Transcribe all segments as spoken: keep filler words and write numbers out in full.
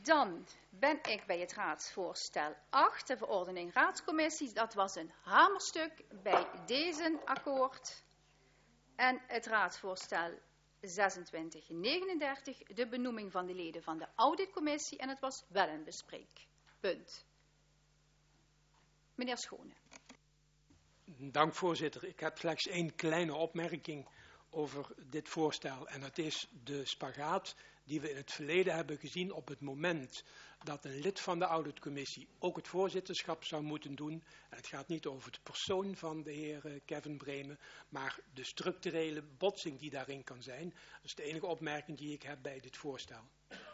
Dan ben ik bij het raadsvoorstel acht, de verordening raadscommissie. Dat was een hamerstuk bij deze akkoord. En het raadsvoorstel zesentwintig negenendertig, de benoeming van de leden van de auditcommissie. En het was wel een bespreekpunt. Meneer Schone. Dank, voorzitter. Ik heb slechts één kleine opmerking over dit voorstel. En dat is de spagaat die we in het verleden hebben gezien op het moment dat een lid van de auditcommissie ook het voorzitterschap zou moeten doen. En het gaat niet over de persoon van de heer Kevin Bremen, maar de structurele botsing die daarin kan zijn. Dat is de enige opmerking die ik heb bij dit voorstel.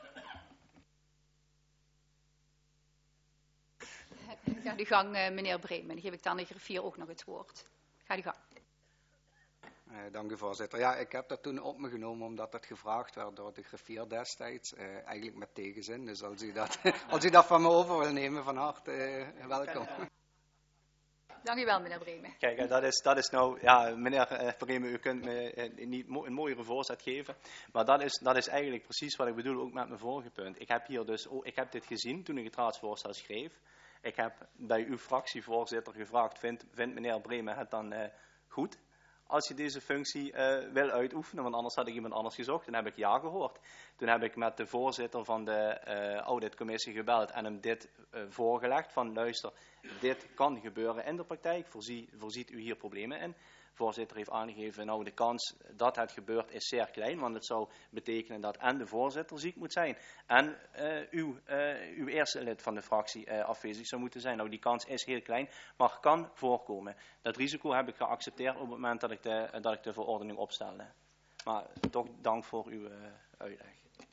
Ga uw gang, meneer Bremen. Dan geef ik dan de griffier ook nog het woord. Ga uw gang. Uh, dank u, voorzitter. Ja, ik heb dat toen op me genomen omdat dat gevraagd werd door de griffier destijds. Uh, eigenlijk met tegenzin. Dus als u dat, als u dat van me over wil nemen, van harte uh, welkom. Dank u wel, meneer Bremen. Kijk, dat is, dat is nou, ja, meneer Bremen, u kunt me uh, niet mo een mooiere voorzet geven. Maar dat is, dat is eigenlijk precies wat ik bedoel, ook met mijn vorige punt. Ik heb hier dus, oh, ik heb dit gezien toen ik het raadsvoorstel schreef. Ik heb bij uw fractievoorzitter gevraagd, vindt, vindt meneer Bremen het dan uh, goed als je deze functie uh, wil uitoefenen? Want anders had ik iemand anders gezocht. Toen heb ik ja gehoord. Toen heb ik met de voorzitter van de uh, auditcommissie gebeld en hem dit uh, voorgelegd. Van luister, dit kan gebeuren in de praktijk. Voorzie, voorziet u hier problemen in? De voorzitter heeft aangegeven, nou de kans dat het gebeurt is zeer klein. Want het zou betekenen dat en de voorzitter ziek moet zijn. En uh, uw, uh, uw eerste lid van de fractie uh, afwezig zou moeten zijn. Nou die kans is heel klein, maar kan voorkomen. Dat risico heb ik geaccepteerd op het moment dat ik de, uh, dat ik de verordening opstelde. Maar toch dank voor uw uh, uitleg.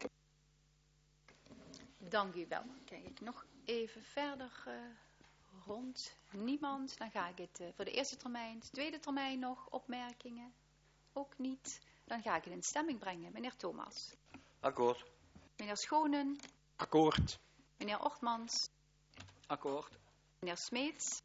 Dank u wel. Kijk ik nog even verder uh, rond. Niemand. Dan ga ik het uh, voor de eerste termijn. De tweede termijn nog opmerkingen. Ook niet. Dan ga ik het in stemming brengen. Meneer Thomas. Akkoord. Meneer Schonen. Akkoord. Meneer Ortmans. Akkoord. Meneer Smeets.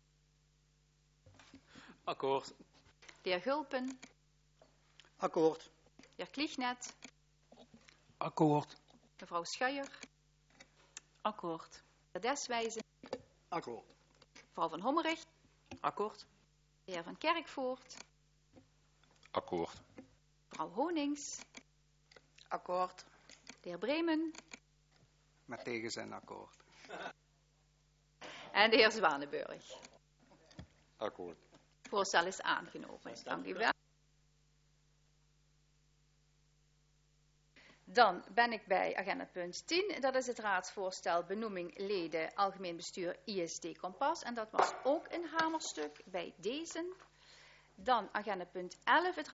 Akkoord. De heer Gulpen. Akkoord. De heer Kliegnet. Akkoord. Mevrouw Schuijer. Akkoord. De heer Deswijzen. Akkoord. Mevrouw van Hommerich. Akkoord. De heer van Kerkvoort. Akkoord. Mevrouw Honings. Akkoord. De heer Bremen. Met tegenzin akkoord. En de heer Zwanenburg. Akkoord. Het voorstel is aangenomen. Dank u wel. Dan ben ik bij agenda punt tien. Dat is het raadsvoorstel benoeming leden algemeen bestuur I S D Kompas. En dat was ook een hamerstuk bij deze. Dan agenda punt elf, het